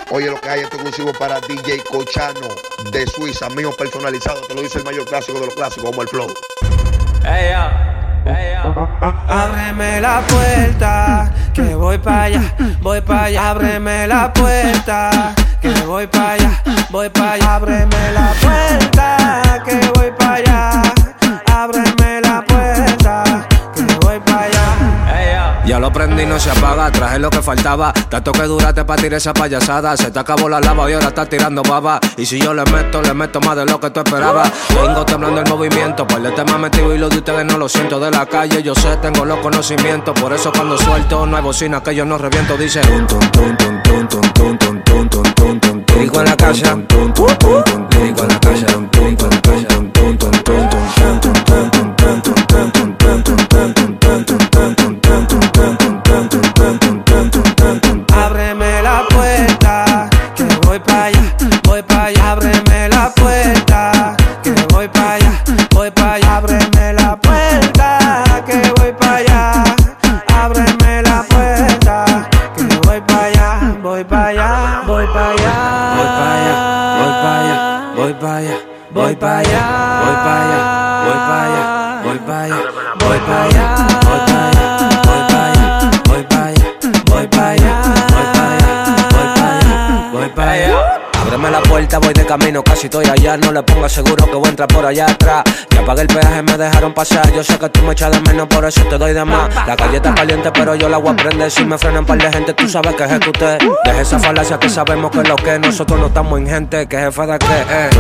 Oye, lo que hay es exclusivo para DJ Cochano de Suiza, mío personalizado. Te lo dice el mayor clásico de los clásicos, como el flow. Hey, ábreme la puerta, que voy para allá, voy para allá. Ábreme la puerta, que voy para allá, voy para allá. Ábreme la puerta, que voy para allá. Ábreme la puerta, que voy para allá. Ya lo prendí, no se apaga, traje lo que faltaba. Tanto que duraste pa' tirar esa payasada. Se te acabó la lava y ahora estás tirando baba. Y si yo le meto más de lo que tú esperabas. Vengo temblando el movimiento, par de temas metido y lo de ustedes no lo siento. De la calle yo sé, tengo los conocimientos. Por eso cuando suelto no hay bocina que yo no reviento. Dice lírico en la casa, lírico en la casa, lírico en la casa. Ábreme la puerta, que voy para allá, voy para allá. Ábreme la puerta, que voy para allá, voy para allá. Ábreme la puerta, que voy para allá. Ábreme la puerta, que voy para allá, voy para allá, voy para allá, voy para allá, voy para allá, voy para allá, voy para allá, voy para allá, voy para allá, voy para allá, voy para allá, voy para allá, voy para allá, voy para allá, voy para allá. Ábreme la puerta, voy de camino, casi estoy allá. No le pongas seguro que voy a entrar por allá atrás. Ya pagué el peaje, me dejaron pasar. Yo sé que tú me echas de menos, por eso te doy de más. La calle está caliente, pero yo la voy a prender. Si me frenan un par de gente, tú sabes que ejecuté. Deja esa falacia que sabemos que es lo que. Nosotros no estamos en gente, que jefe de qué.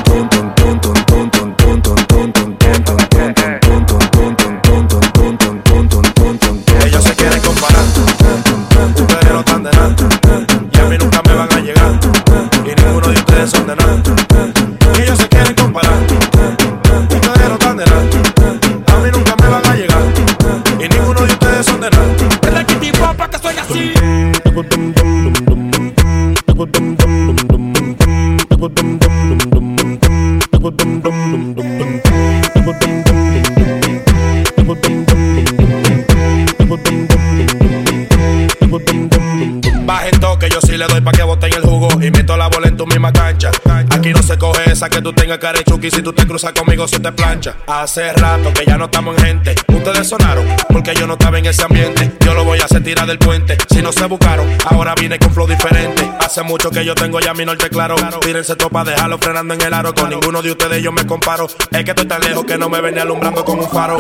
Ellos se quieren comparar, ustedes no están de nada. Y a mí nunca me van a llegar. Y ninguno de ustedes son de nada. Ellos se quieren comparar, ustedes no están de nada. A mí nunca me van a llegar. Y ninguno de ustedes son de nada. Es la Kitty Papa que soy así. Baja el toque, yo sí le doy pa' que boten el jugo y meto la bola en tu misma cancha. Aquí no se coge esa que tú tengas carechuki. Si tú te cruzas conmigo, se te plancha. Hace rato que ya no estamos en gente. Ustedes sonaron porque yo no estaba en ese ambiente. Yo lo voy a hacer tirar del puente. Si no se buscaron, ahora vine con flow diferente. Hace mucho que yo tengo ya mi norte claro. Tírense todo pa' dejarlo frenando en el aro. Con ninguno de ustedes yo me comparo. Es que estoy tan lejos que no me ven ni alumbrando con un faro.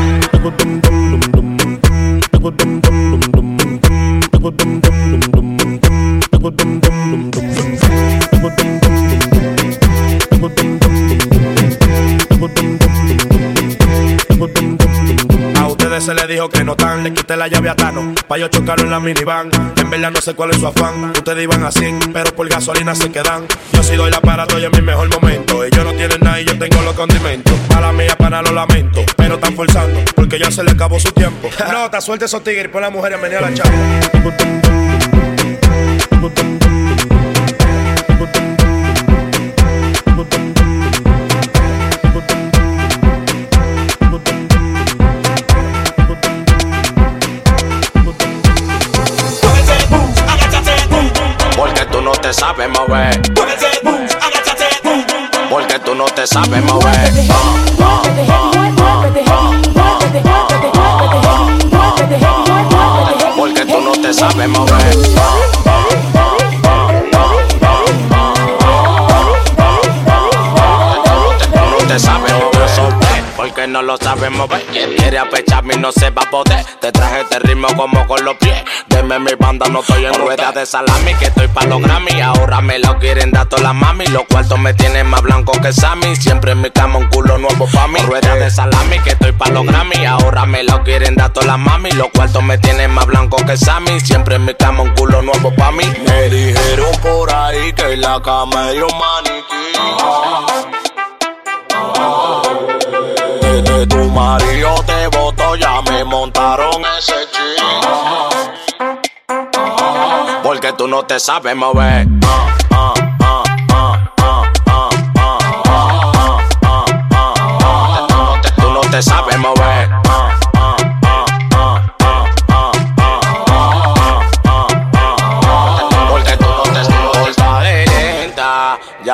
A ustedes se les dijo que no tan. Le quité la llave a Tano pa' yo chocarlo en la minivan. En verdad no sé cuál es su afán. Ustedes iban a 100, pero por gasolina se quedan. Yo sí doy la para, estoy en mi mejor momento. Ellos no tienen nada y yo tengo los condimentos. Mala mía, pana, lo lamento, pero están forzando porque ya se le acabó su tiempo. No, te suelta esos tigres y pon la mujer a venir a la chava. Porque tú no te sabes mover. Porque tú no te sabes mover. Porque tú no te sabes mover. Tú no te sabes mover, solté, porque no lo sabes mover. Quien quiere apecharme no se va a poder. Te traje este ritmo como con los pies. Deme mi banda, no estoy en rueda de salami, que estoy pa' los Grammy. Ahora me lo quieren dar todas las mami. Los cuartos me tienen más blanco que Sammy. Siempre en mi cama un culo nuevo pa' mí. Rueda de salami, que estoy pa' los Grammy. Ahora me lo quieren dar todas las mami. Los cuartos me tienen más blanco que Sammy. Siempre en mi cama un culo nuevo pa' mí. Me dijeron por ahí que en la cama hay un maniquí. Desde tu marido te botó, ya me montaron ese ching. Porque tú no te sabes mover. Tú no te sabes mover. Porque tú no te sabes mover.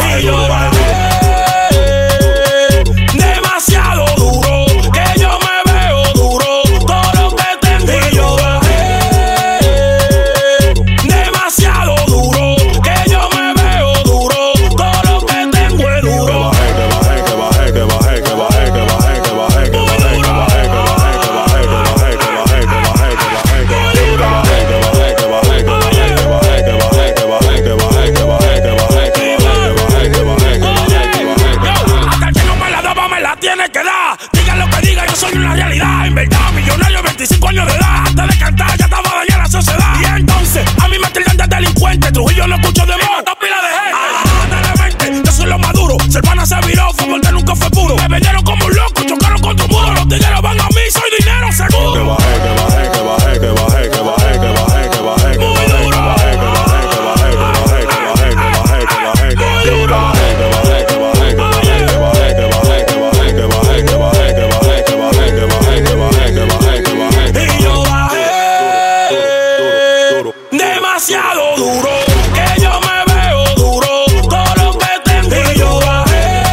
Y yo demasiado duro, que yo me veo duro, todo lo que tengo. Y yo demasiado duro, que yo me veo duro, todo lo que tengo es duro. Tiene que dar, digan lo que digan, yo soy una realidad. En verdad, millonario, 25 años de edad. Antes de cantar ya estaba dañada la sociedad. Y entonces, a mí me tildan de delincuente. Trujillo no escucho de mí, esta pila de gente. De la mente, yo soy lo maduro. Ser pana se viró, fue porque nunca fue puro. Me vendieron como un loco, chocaron con tu muro. Los tigres van a mí, soy dinero seguro. Que baje, que baje, que baje, que baje, que baje, que baje, que baje, que muy duro. baje, que baje, que baje, que baje, que baje, que baje, que baje, que baje, muy duro. Y yo bajé demasiado duro, que yo me veo duro, todo lo que tengo. Y yo bajé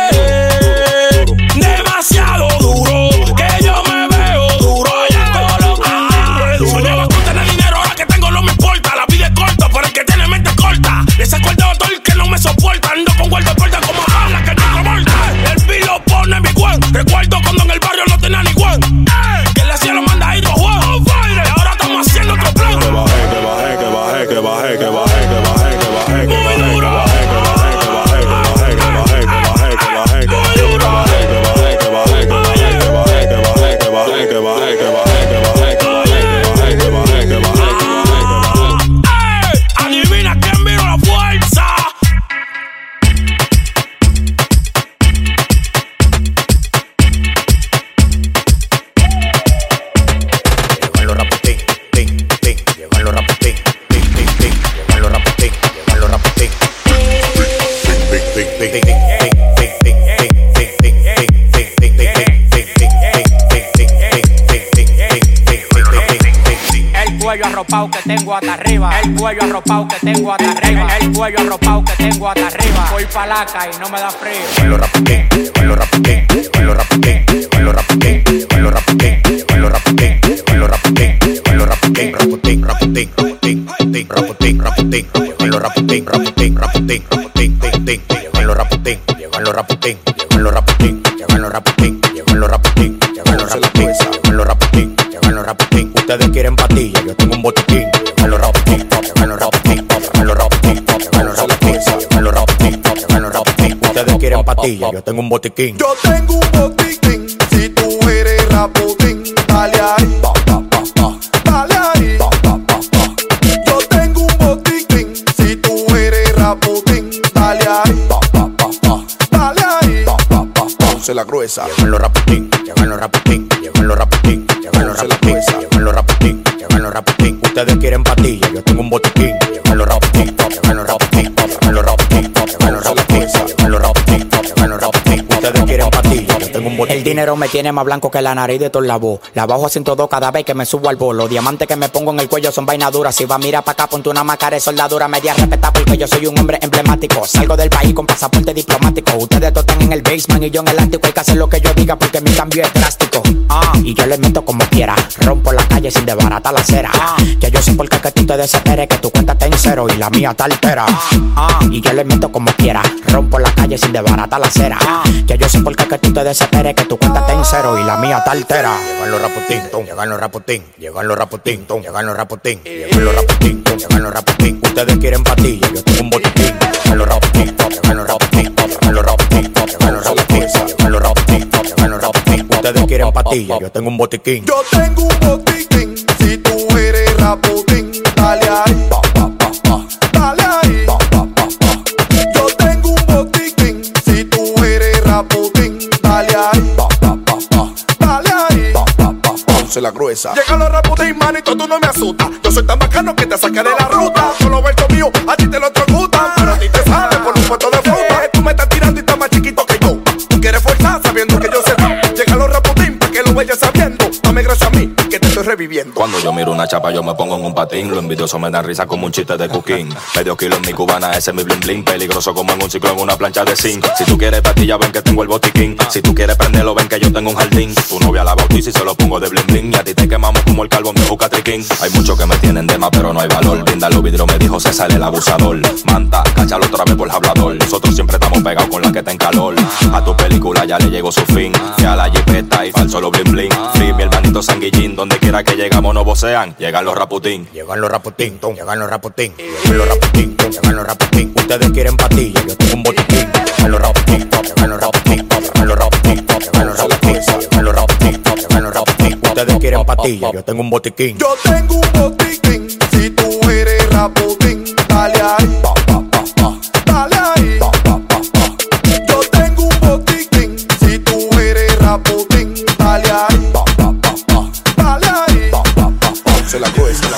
demasiado duro, que yo me veo duro, todo lo que tengo. Soñaba con tener dinero, ahora que tengo no me importa. La vida es corta, pero el que tiene mente corta. Les acuerdo a todo el que no me soporta. Ando con guardaespaldas como habla que no revolta. El pilo pone mi guan. Recuerdo cuando en el barrio no tenía ni guan. Que le hacía los mandaditos Juan. Y ahora estamos haciendo otro plan. que baje, que baje, que baje, que baje, que baje, que baje, que baje, que Muy baje, duro. que baje, que baje, que baje, que baje, que baje, que baje, que baje, que Muy duro. baje, que baje, que baje, que baje, que baje, que baje, que baje, que baje, que baje, que baje, que baje, que baje, que baje, que baje. Adivina quién vino la fuerza. Llegan los raputín, ting, ting. Llegan los raputín, ting, ting, ting. Llegan los raputín, llegan los raputín. El cuello arropado que tengo hasta arriba. El cuello arropado que tengo hasta arriba. El cuello arropado que tengo hasta arriba. Voy palaca y no me da frío. Llegan los raputín, llegan los raputín, llegan los raputín, llegan los raputín, llegan los raputín, llegan los raputín, llegan los raputín, llegan los raputín, raputín, raputín, raputín, raputín, raputín, llegan los raputín, raputín, raputín, raputín, ting, ting, llegan los raputín, llegan los raputín, llegan los raputín, llegan los raputín, llegan los raputín, llegan los raputín, llegan los raputín, llegan los raputín. Ustedes quieren patilla, yo tengo un botiquín. Llegan los raputín, llegan los raputín, llegan los raputín, llegan los raputín, llegan los raputín, llegan los raputín. Ustedes quieren patilla, yo tengo un botiquín. Yo tengo un botiquín, si tú eres raputín, dale ahí, dale ahí. Yo tengo un botiquín, si tú eres raputín, dale ahí, dale ahí. Se la gruesa. Llegan los raputín, llegan los raputín, llegan los raputín, llegan los raputín, llegan los raputín, llegan los raputín. Ustedes quieren patilla, yo tengo un botiquín. Llegan los raputín, llegan los raputín, llegan los raputín, llegan los raputín, llegan los raputín, llegan los raputín. Ustedes quieren patilla, yo tengo un botiquín. El dinero me tiene más blanco que la nariz de todo la voz. La bajo a 102 cada vez que me subo al bolo. Los diamantes que me pongo en el cuello son vaina duras. Si va a mirar pa' acá, ponte una máscara de soldadura media respeta porque yo soy un hombre emblemático. Salgo del país con pasaporte diplomático. Ustedes todos están en el basement y yo en el ático. Hay que hacer lo que yo diga porque mi cambio es drástico. Y yo le meto como quiera. Rompo la calle sin desbaratar la acera. Ya yo sé por qué que tú te desesperes, que tu cuenta tenga en cero y la mía está altera. Y yo le meto como quiera, rompo la calle sin desbaratar la acera. Ya yo sé por qué que tú te desesperes, que tu cuenta está en cero y la mía está altera. Llegan los raputín, llegan los raputín, llegan los raputín, llegan los raputín, llegan los raputín, llegan los raputín. Ustedes quieren patilla, yo tengo un botiquín. Llegan los raputín, llegan los raputín, llegan los raputín, llegan los raputín, llegan los raputín, llegan los raputín. Ustedes quieren patilla, yo tengo un botiquín. Yo tengo un botiquín, si tú eres raputín, dale ahí, dale ahí. Yo tengo un botiquín, si tú eres raputín, dale ahí, dale ahí. Ponce la gruesa. Llegan los raputín, manito, tú no me asustas. Yo soy tan bacano que te saqué de la ruta. Solo verso mío, a ti te lo trocutan, pero a ti te sale por un puesto de fruta. Tú me estás tirando y estás más chiquito que yo. Tú quieres forzar sabiendo que yo sé. Llegan los raputín, pa' que lo vayas sabiendo. Dame gracias a mí, que te estoy reviviendo. Cuando yo miro una chapa yo me pongo en un patín. Lo envidioso me da risa como un chiste de cooking. Medio kilo en mi cubana, ese es mi bling bling. Peligroso como en un ciclo en una plancha de zinc. Si tú quieres patilla ven que tengo el botiquín. Si tú quieres prenderlo ven que yo tengo un jardín. Tu novia la bautiza y se lo pongo de bling bling. Y a ti te quemamos como el carbón de Jucatriquín. Hay muchos que me tienen de más pero no hay valor. Brinda los vidrios me dijo César el abusador. Manta, cáchalo otra vez por el hablador. Nosotros siempre estamos pegados con la que está en calor. A tu película ya le llegó su fin. Ya la jipeta y falso los bling bling. Free mi hermanito sanguillín. Donde quiera que llegamos no vocean. Llegan los raputín. Llegan los raputín, llegan los raputín, llegan los raputín, llegan los raputín. Ustedes quieren patilla, yo tengo un botiquín. Llegan los raputín, llegan los raputín, llegan los raputín, llegan los raputín, llegan los raputín, llegan los raputín. Ustedes quieren patilla, yo tengo un botiquín. Yo tengo un botiquín, si tú eres raputín, dale ahí, dale ahí. Yo tengo un botiquín, si tú eres raputín, dale ahí, dale ahí. Ponce la gruesa.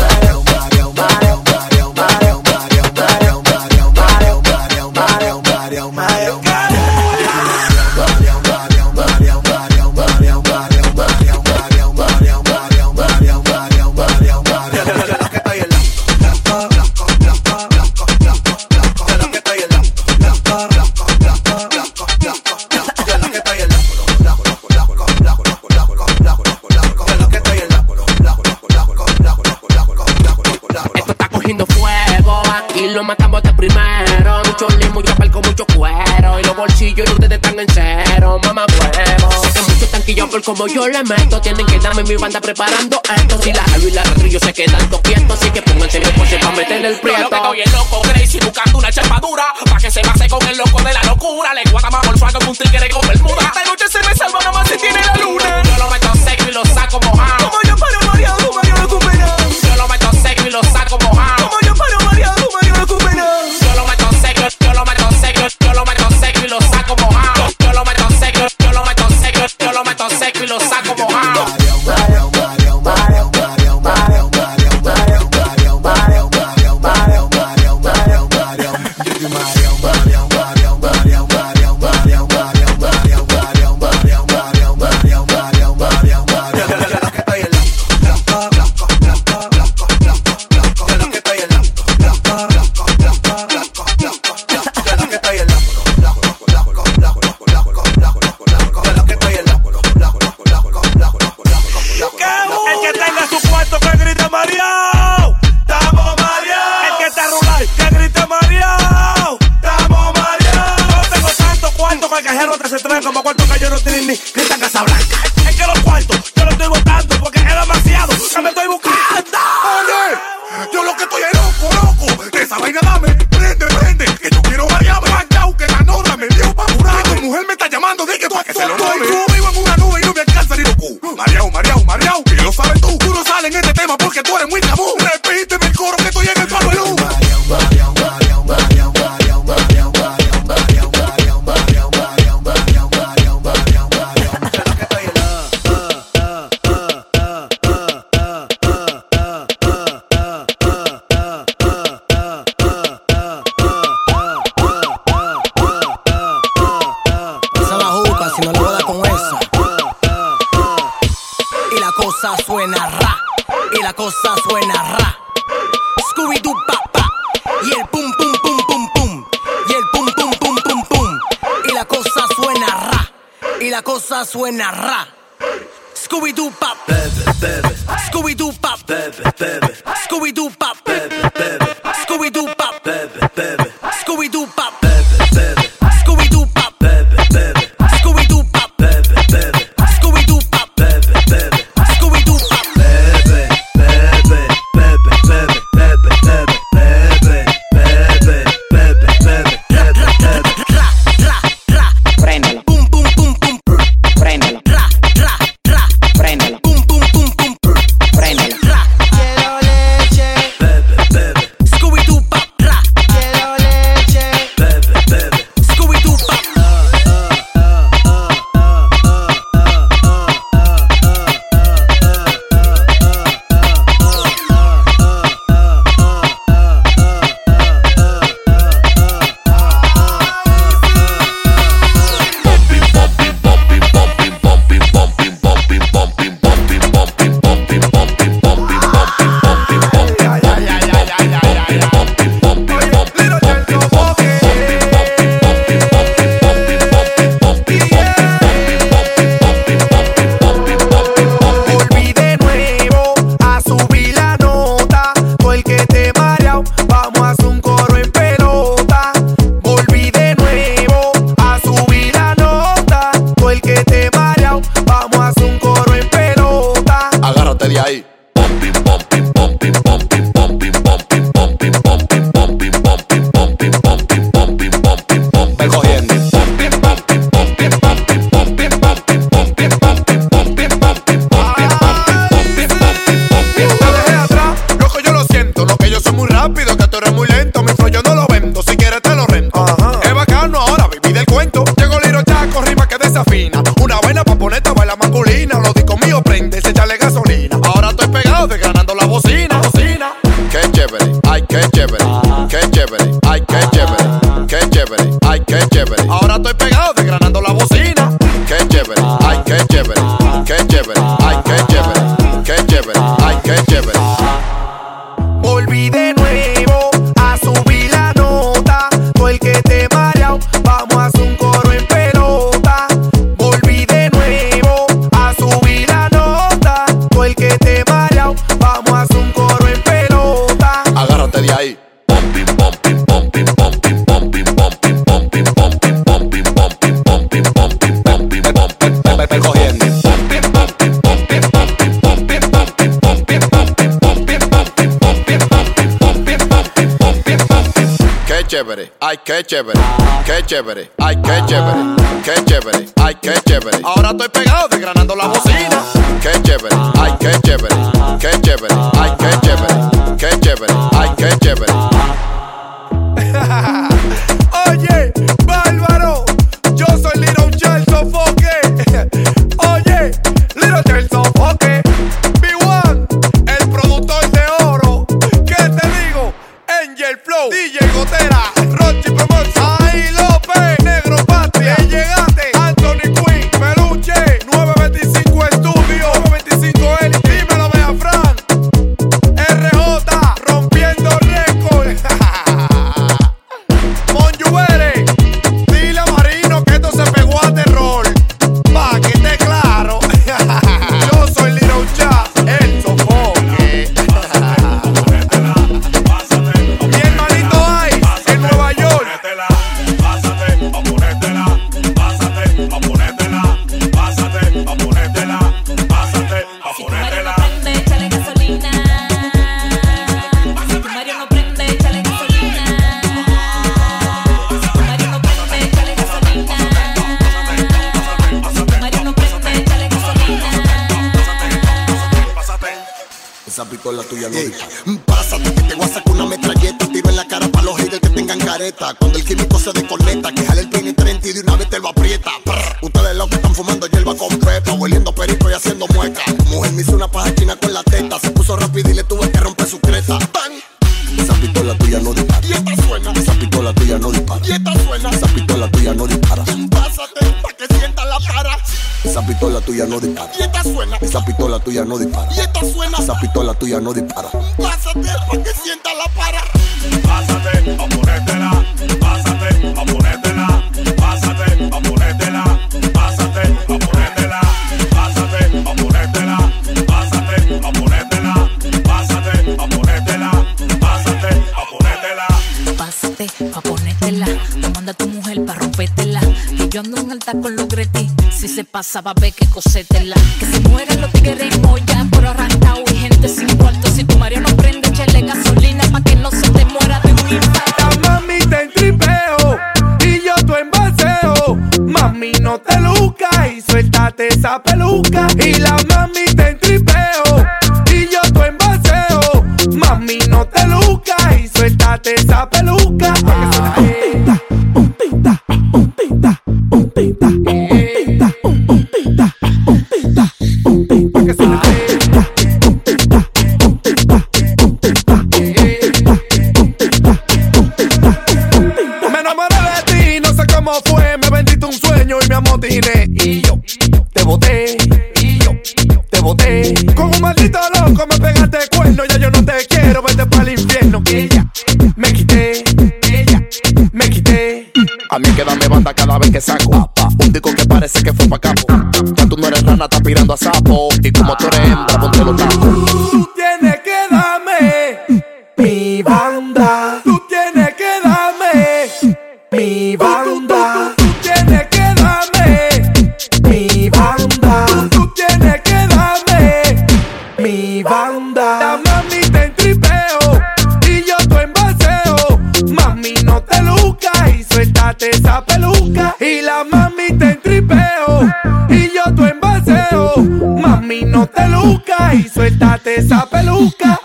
Lo matamos de primero. Mucho lim, mucho palco, mucho cuero. Y los bolsillos y ustedes están en cero, mamá huevo. Sé que muchos tanquillos por como yo le meto. Tienen que darme mi banda preparando esto. Si la Javi y la Retrillo se quedan toquietos. Así que pónganse bien por para meterle el prieto. Yo lo que estoy el loco crazy buscando una chapadura. Pa' que se base con el loco de la locura. Le guata más por fuego que un tigre con bermuda. Esta noche se me salva nada más si tiene la luna. Yo lo meto seco y lo saco mojado. Como yo paro mareado, Mario recuperado. Yo lo meto seco y lo saco mojado. Como yo paro mareado, Mario recuperado. Yo lo meto seco, yo lo meto seco, yo lo meto seco y lo saco mojado. Yo lo meto seco, yo lo meto seco, yo lo meto seco y lo saco mojado. Como cuarto que yo no tiene ni grita Casablanca. Es que los cuartos yo los estoy botando porque es demasiado que me estoy buscando. Oye, yo lo que estoy es loco. Esa vaina dame, prende, que yo quiero variarme. Guayao, que la nota me dio pa' curar. Tu mujer me está llamando, di que tú que se lo tome. Yo vivo en una nube y no me alcanza ni lo cu. Mareao, que lo sabes tú. Tú no sales en este tema porque tú eres muy tabú. Repíteme el coro que estoy en el palo de luz. Suena ra, y la cosa suena ra. Scooby-Doo pa pa, y el pum pum pum pum pum, y el pum pum pum pum pum, y la cosa suena ra, y la cosa suena ra. Scooby-Doo pa, Scooby-Doo pa, Scooby-Doo pa, chévere, qué chévere, ay, qué chévere, qué chévere, ay, qué chévere. Ahora estoy pegado desgranando la bocina. Qué chévere, ay, qué chévere, qué chévere, ay, qué chévere, qué chévere, ay, qué chévere. Volví de nuevo a subir la nota. Tú el que te mareao, vamos a hacer un coro en pelota. Volví de nuevo a subir la nota. Tú el que te mareao, vamos a hacer un coro en pelota. Agárrate de ahí. Chévere, ay, qué chévere, qué chévere, ay, qué chévere, qué chévere, ay, qué chévere. Ahora estoy pegado desgranando la bocina. Qué chévere, ay, qué chévere, qué chévere, ay, qué chévere, qué chévere, ay, qué chévere. Oye, bárbaro, yo soy Little Charles Sofoque. Oye, Little Charles Sofoque. B1, el productor de oro. ¿Qué te digo? Angel Flow, DJ Gotera, Rochi Promotion, Ahí López, Negro Patria, llegaste, Anthony Quinn, Peluche, 925 Estudio, 925 Eli, dímelo Bea Fran, RJ, rompiendo récord. Monjubere, dile a Marino que esto se pegó a terror, pa' que esté claro. Yo soy Little Jazz, el Sofoque. Mi hermanito Ice, en Nueva York. Si tu Mario no prende, échale gasolina. Si tu Mario no prende, échale gasolina. Si tu Mario no prende, échale gasolina. Si tu Mario no prende, échale gasolina. Esa pistola tuya no dispara. Pásate que te voy a sacar una metralleta. Tiro en la cara para los haters que tengan careta. Cuando el químico se desconecta, que jale el peine 30 y de una vez te lo aprieta. Ustedes los que están fumando hierba con pepa, hueliendo perico y haciendo mueca. Mujer me hizo una paja china con la teta. Se puso rápido y le tuve que romper su creta. ¡Bang! Esa pistola tuya no dispara. Y esta suena. Esa pistola tuya no dispara. Y esta suena. Esa pistola tuya no dispara. Pásate pa' que sienta la para. Esa pistola tuya no dispara. Y esta suena. Esa pistola tuya no dispara. Y esta suena. Esa pistola tuya no dispara. Pásate pa' que sienta la para. Pásate pa' ponértela, pásate pa' ponértela, pásate pa' ponértela, pásate pa' ponértela, pásate pa' ponértela, pásate pa' ponértela, pásate pa' ponértela, pásate pa' ponértela. Pásate pa' ponértela. Te manda tu mujer pa' rompértela. Que yo ando en alta con los Greti. Si se pasa va a ver que cosétela. Que se mueran los tigres y moya por arrancado y gente sin cuarto. Si tu Mario no prende, échale gasolina pa' que no se te muera de un infarto. La mami te entripeo y yo tu envaseo. Mami no te lucas y suéltate esa peluca. Y la mami te entripeo y yo tu envaseo. Mami no te lucas y suéltate esa peluca. Y yo te boté, con un maldito loco me pegaste cuerno. Ya yo no te quiero, vete pa'l infierno. Ella me quité. A mí que dame banda cada vez que saco un disco que parece que fue pa' capo. Ya tú no eres rana, estás pirando a sapo. Y como tú eres hembra, ponte los tacos. Tú tienes que darme mi banda. Tú tienes que darme mi banda. Tú tienes que darme mi banda. Tú tienes que darme mi banda. La mami te entripeo y yo tu envaseo. Mami no te lucas y suéltate esa peluca. Y la mami te entripeo y yo tu envaseo. Mami no te lucas y suéltate esa peluca.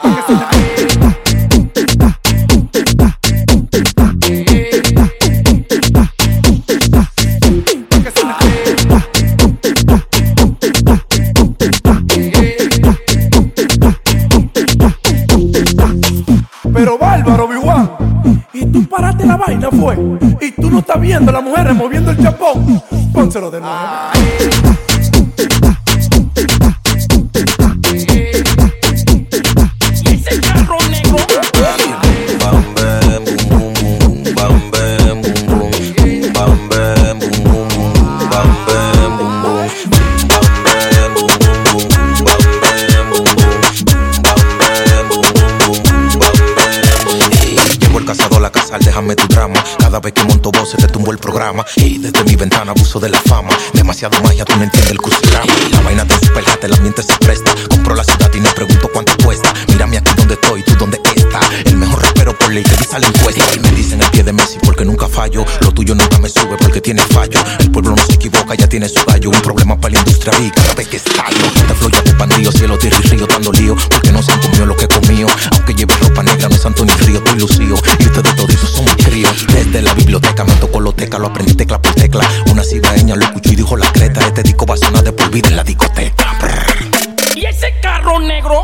Pero bárbaro, B1. Y tú paraste la vaina, fue. Y tú no estás viendo a las mujeres moviendo el chapón. Pónselo de nuevo. Y ese carro negro. Bam, bam, boom, boom, boom, bam, bam, boom, boom, bam, bam, boom, boom, bam, bam, boom, boom, bam, bam, boom, boom, bam, bam, boom, boom, bam, bam, boom, bam. Llegó el cazador a la casa, déjame tu drama. Cada vez que monto voces te tumbo el programa. Y desde mi ventana abuso de la fama. Demasiado magia, tú no entiendes el crucigrama. La vaina de super hot, el ambiente se presta. Compro la ciudad y no pregunto cuánto cuesta. Mírame aquí donde estoy, tú donde estás. El mejor rapero por ley que dice la encuesta. Y me dicen el pie de Messi porque nunca fallo. Lo tuyo nunca me sube porque tiene fallo. El pueblo no se equivoca, ya tiene su gallo. Un problema para la industria vi cada vez que estallo. Te fluye tu pandillo, cielo, tierra y río dando lío. Porque no se han comido lo que he comido. Aunque lleve ropa negra, no es santo ni río, estoy lucido. Y ustedes toditos son mis críos. Desde la biblioteca me tocó loteca, lo aprendí tecla por tecla. Una cibaeña lo escuchó y dijo la creta. Este disco va a sonar de por vida en la discoteca. Y ese carro negro.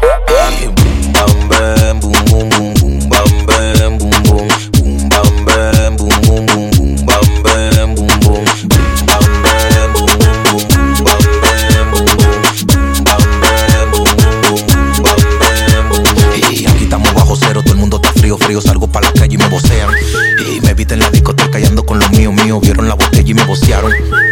Bam, bam, boom, boom, boom, boom, bam, bam, boom, boom, boom, bam, bam, boom, boom, boom, boom, bam, bam, boom, boom, bam, bam, boom, boom, boom, bam, bam, boom, boom, bam, bam, boom, boom, bam, bam, boom. Y aquí estamos bajo cero, todo el mundo está frío, frío. Salgo para la calle y me vocean. Y me viste en la discoteca y ando con los míos, míos. Vieron la botella y me vocearon.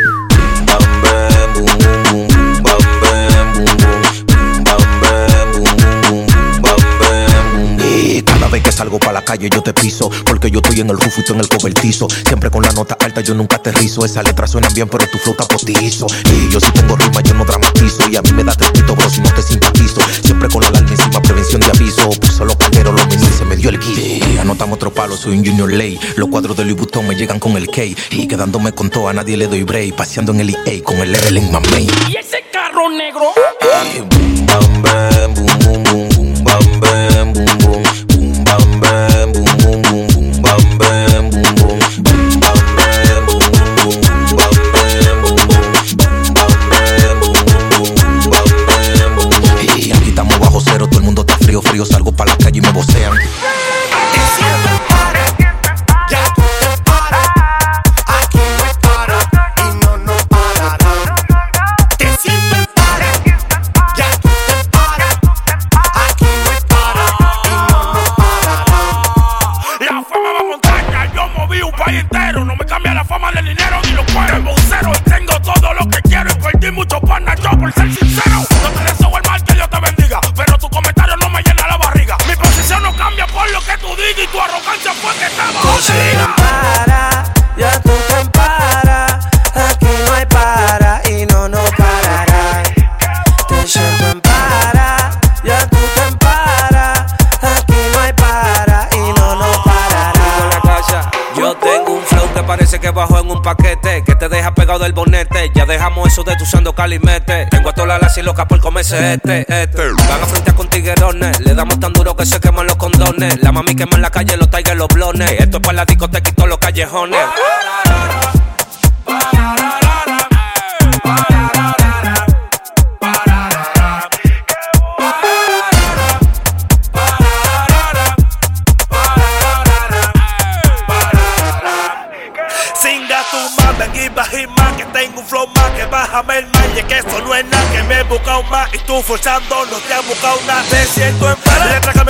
Bam, bam, boom, boom, boom, bam, bam, boom, boom, bam, bam, boom, boom, bam, bam, boom. Y cada vez que salgo para la calle yo te piso. Porque yo estoy en el rufo y tú en el cobertizo. Siempre con la nota alta yo nunca aterrizo. Esas letras suenan bien pero tu flow está postizo. Y yo sí tengo rima, yo no dramatizo. Y a mí me da tespito bro si no te simpatizo. Siempre con la alarma encima, prevención de aviso. Puso los calderos, los menís, se me dio el guiso. Y anotamos otro palo, soy un junior lay. Los cuadros de Louis Vuitton me llegan con el K. Y quedándome con todo, a nadie le doy break. Paseando en el EA con el level en mamey. Y ese carro negro. Bam, bam, boom, boom, boom, boom, bam, bam, boom, boom, boom, bam, bam, boom, boom, boom, boom, bam, bam, boom, boom, bam, bam, boom, boom, boom, bam, bam, boom, boom, bam, bam, boom, boom, bam, bam, boom. Y aquí estamos bajo cero, todo el mundo está frío, frío. Salgo para la calle y me vocean. Del bonete, ya dejamos eso de tu usando calimete. Tengo a todas las latas y locas por comerse este. Van a frontear con tiguerones, le damos tan duro que se queman los condones. La mami quema en la calle, los tigers, los blones. Esto es para la discoteca y todos los callejones. Bájame el mal, y que eso no es nada. Que me he buscado más y tú forzando no te has buscado nada. Te siento en paz,